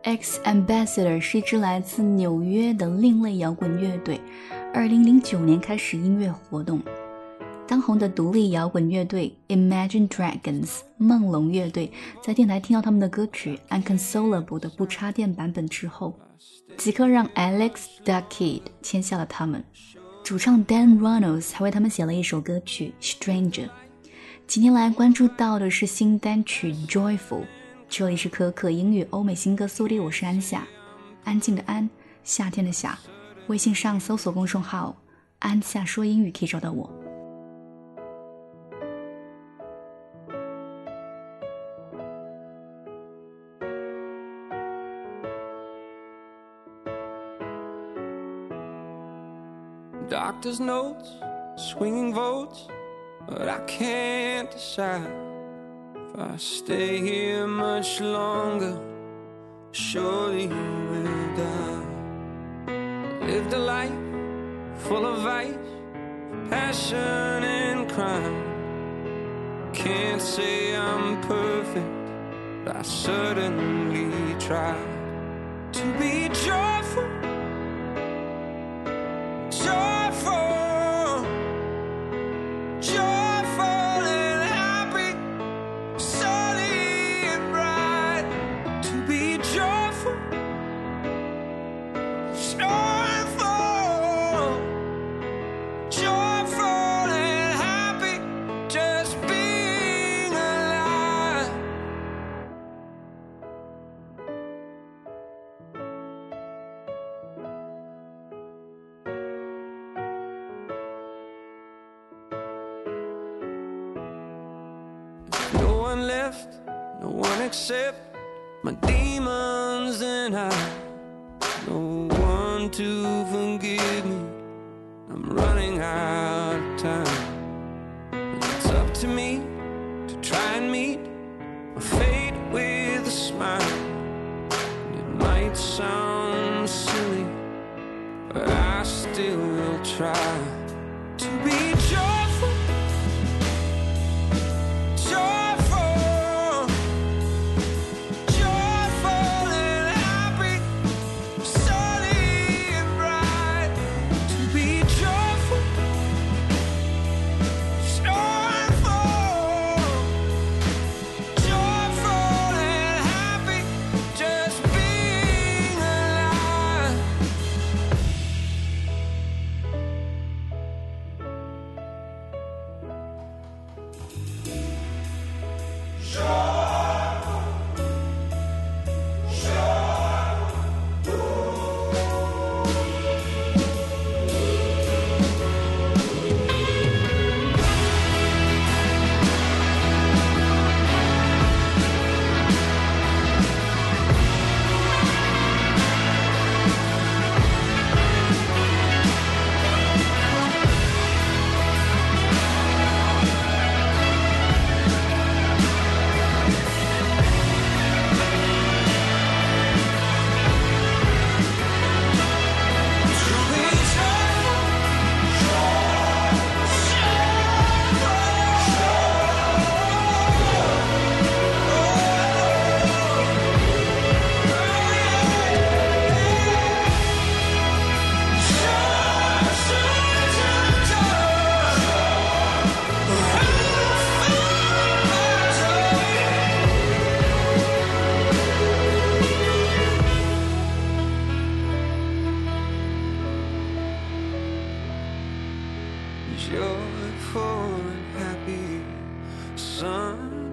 X Ambassador 是一支来自纽约的另类摇滚乐队，2009年开始音乐活动。当红的独立摇滚乐队 Imagine Dragons 梦龙乐队在电台听到他们的歌曲 Unconsolable 的不插电版本之后，即刻让 Alex Duckhead 签下了他们。主唱 Dan Reynolds 还为他们写了一首歌曲 Stranger。 今天来关注到的是新单曲 Joyful。 这里是可可英语欧美新歌速递，我是安夏，安静的安，夏天的夏。微信上搜索公众号安夏说英语可以找到我。 Doctor's notes, swinging votes, but I can't decide if I stay here much longer. Surely you will die. Lived a life full of vice, passion and crime. Can't say I'm perfect, but I certainly try to be joyful. Joyful, joyful and happy, sunny and bright. To be joyful, joyful, joyful and happy, just being alive. No one left, no one except my demons and I. No one to forgive me, I'm running out of time. It's up to me to try and meet my fate with a smile. It might sound silly, but I still will try to be joyful. Joyful, joyful and happy, sunny and bright. To be joyful, joyful, joyful and happy, just being alive. Joyful and happy, sun